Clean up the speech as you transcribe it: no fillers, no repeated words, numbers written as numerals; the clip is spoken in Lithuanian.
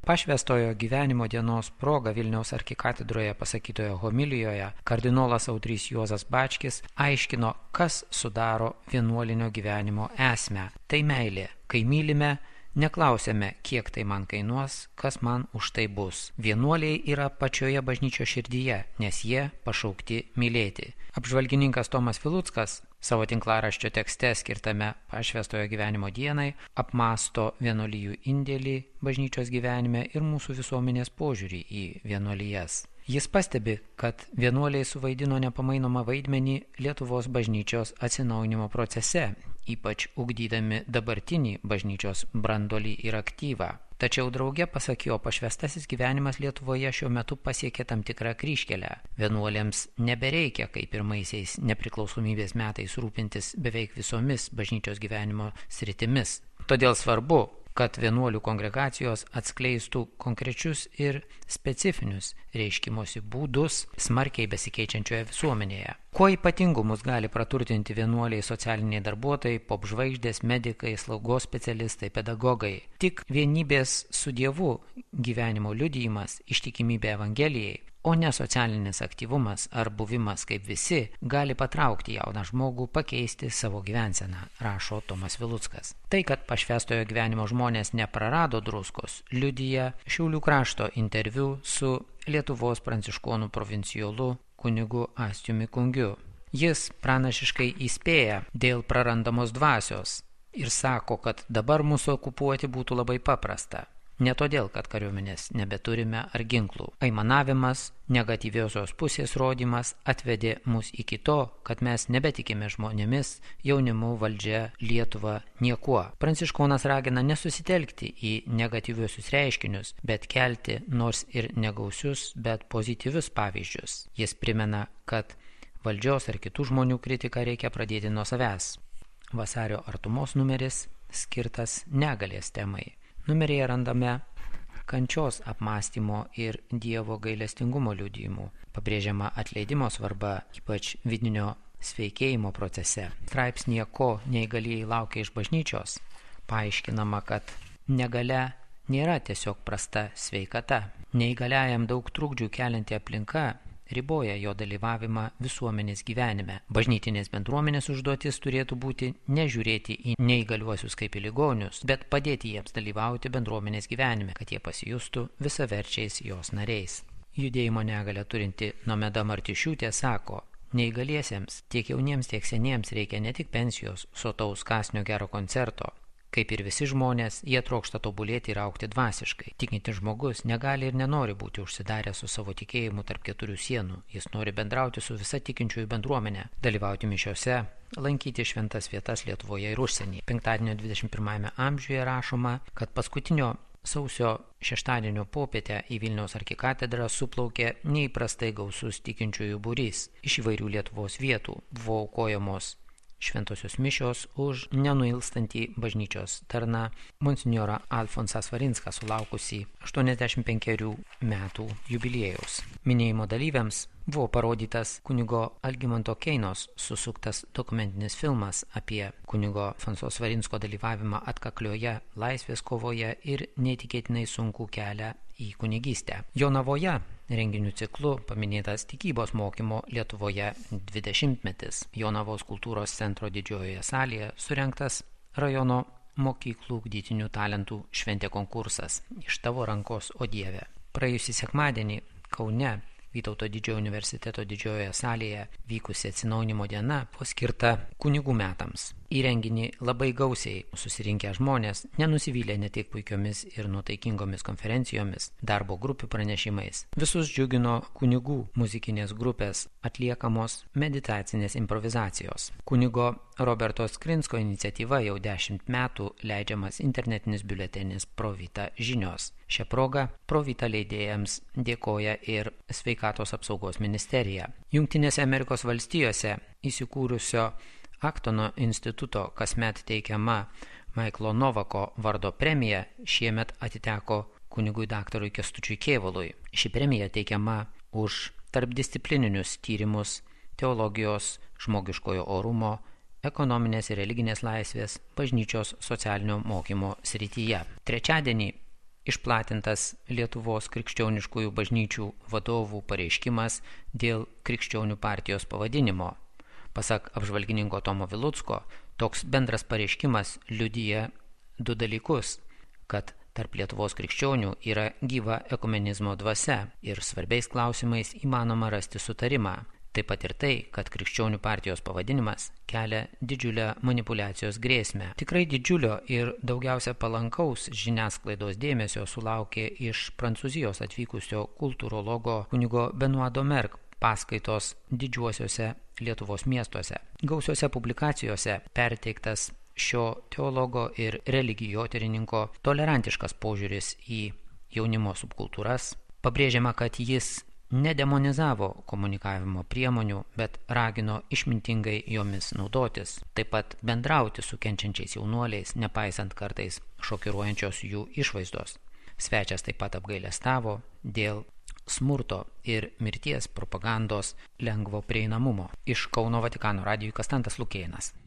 Pašvęstojo gyvenimo dienos proga Vilniaus arkikatedroje pasakytoje homilijoje kardinolas Audrys Juozas Bačkis aiškino, kas sudaro vienuolinio gyvenimo esmę. Tai meilė. Kai mylime, neklausėme, kiek tai man kainuos, kas man už tai bus. Vienuoliai yra pačioje bažnyčios širdyje, nes jie pašaukti mylėti. Apžvalgininkas Tomas Viluckas savo tinklaraščio tekste skirtame Pašvęstojo gyvenimo dienai apmąsto vienuolijų indėlį bažnyčios gyvenime ir mūsų visuomenės požiūrį į vienuolijas. Jis pastebi, kad vienuoliai suvaidino nepamainomą vaidmenį Lietuvos bažnyčios atsinaujinimo procese, ypač ugdydami dabartinį bažnyčios branduolį ir aktyvą. Tačiau drauge, pasak jo, pašvęstasis gyvenimas Lietuvoje šiuo metu pasiekė tam tikrą kryžkelę. Vienuoliams nebereikia, kaip pirmaisiais nepriklausomybės metais, rūpintis beveik visomis bažnyčios gyvenimo sritimis. Todėl svarbu, kad vienuolių kongregacijos atskleistų konkrečius ir specifinius reiškimosi būdus smarkiai besikeičiančioje visuomenėje. Kuo ypatingu mus gali praturtinti vienuoliai socialiniai darbuotojai, popžvaigždės, medikai, slaugos specialistai, pedagogai. Tik vienybės su Dievu gyvenimo liudijimas, ištikimybė Evangelijai, o ne socialinis aktyvumas ar buvimas kaip visi gali patraukti jauną žmogų pakeisti savo gyvenseną, rašo Tomas Viluckas. Tai, kad pašvęstojo gyvenimo žmonės neprarado druskos, liudija Šiaulių krašto interviu su Lietuvos pranciškonų provincijolu kunigu Astiumi Kungiu. Jis pranašiškai įspėja dėl prarandamos dvasios ir sako, kad dabar mūsų okupuoti būtų labai paprasta. Ne todėl, kad kariuomenės nebeturime ar ginklų. Aimanavimas, negatyviosios pusės rodymas atvedė mus iki to, kad mes nebetikime žmonėmis, jaunimu, valdžia, Lietuva, niekuo. Pranciškonas ragina nesusitelkti į negatyviosius reiškinius, bet kelti nors ir negausius, bet pozityvius pavyzdžius. Jis primena, kad valdžios ar kitų žmonių kritiką reikia pradėti nuo savęs. Vasario artumos numeris skirtas negalės temai. Numeryje randame kančios apmąstymo ir Dievo gailestingumo liudijimų. Pabrėžiama atleidimo svarba, ypač vidinio sveikėjimo procese. Straipsnyje, ko neįgalieji laukia iš bažnyčios, paaiškinama, kad negalia nėra tiesiog prasta sveikata. Neįgaliajam daug trukdžių kelianti aplinka riboja jo dalyvavimą visuomenės gyvenime. Bažnytinės bendruomenės užduotis turėtų būti nežiūrėti į neįgaliuosius kaip į ligonius, bet padėti jiems dalyvauti bendruomenės gyvenime, kad jie pasijustų visaverčiais jos nariais. Judėjimo negalią turinti Nomeda Martišiūtė sako, neįgaliesiems, tiek jauniems, tiek seniems reikia ne tik pensijos, sotaus kąsnio gero koncerto. Kaip ir visi žmonės, jie trokšta tobulėti ir augti dvasiškai. Tikintis žmogus negali ir nenori būti užsidaręs su savo tikėjimu tarp keturių sienų. Jis nori bendrauti su visa tikinčiųjų bendruomenė, dalyvauti mišiose, lankyti šventas vietas Lietuvoje ir užsienyje. Penktadienio 21 amžiuje rašoma, kad paskutinio sausio šeštadienio popietę į Vilniaus arkikatedrą suplaukė neįprastai gausus tikinčiųjų būrys. Iš įvairių Lietuvos vietų buvo aukojamos šventosios mišios už nenuilstantį bažnyčios tarną monsinjorą Alfonsą Svarinską, sulaukusį 85 metų jubiliejaus. Minėjimo dalyviams buvo parodytas kunigo Algimanto Keinos susuktas dokumentinis filmas apie kunigo Alfonso Svarinsko dalyvavimą atkaklioje laisvės kovoje ir neįtikėtinai sunkų kelią į kunigystę. Jonavoje renginių ciklu paminėtas tikybos mokymo Lietuvoje 20-metis. Jonavos kultūros centro didžiojoje salėje surengtas rajono mokyklų ugdytinių talentų šventė konkursas Iš tavo rankos, o Dieve. Praėjusį sekmadienį Kaune Vytauto didžiojo universiteto didžiojoje salėje vykusi atsinaujinimo diena buvo skirta kunigų metams. Į renginį labai gausiai susirinkę žmonės nenusivylė ne tik puikiomis ir nuotaikingomis konferencijomis, darbo grupių pranešimais. Visus džiugino kunigų muzikinės grupės atliekamos meditacinės improvizacijos. Kunigo Roberto Skrinsko iniciatyva jau 10 metų leidžiamas internetinis biuletenis Provita žinios. Šią progą Provita leidėjams dėkoja ir Sveikatos apsaugos ministerija. Jungtinėse Amerikos valstijose įsikūrusio Aktono instituto kasmet teikiama Maiklo Novako vardo premija šiemet atiteko kunigui daktarui Kęstučiui Kėvalui. Ši premija teikiama už tarpdisciplininius tyrimus teologijos, žmogiškojo orumo, ekonominės ir religinės laisvės, bažnyčios socialinio mokymo srityje. Trečiadienį išplatintas Lietuvos krikščioniškųjų bažnyčių vadovų pareiškimas dėl krikščionių partijos pavadinimo. Pasak apžvalgininko Tomo Vilucko, toks bendras pareiškimas liudija du dalykus, kad tarp Lietuvos krikščionių yra gyva ekumenizmo dvasia ir svarbiais klausimais įmanoma rasti sutarimą. Taip pat ir tai, kad krikščionių partijos pavadinimas kelia didžiulę manipuliacijos grėsmę. Tikrai didžiulio ir daugiausia palankaus žiniasklaidos dėmesio sulaukė iš Prancūzijos atvykusio kultūrologo kunigo Benoît Domergue paskaitos didžiuosiuose Lietuvos miestuose. Gausiuose publikacijose perteiktas šio teologo ir religijotyrininko tolerantiškas požiūris į jaunimo subkultūras. Pabrėžiama, kad jis nedemonizavo komunikavimo priemonių, bet ragino išmintingai jomis naudotis, taip pat bendrauti su kenčiančiais jaunuoliais, nepaisant kartais šokiruojančios jų išvaizdos. Svečias taip pat apgailestavo dėl smurto ir mirties propagandos lengvo prieinamumo. Iš Kauno Vatikano radijui Kastantas Lukėnas.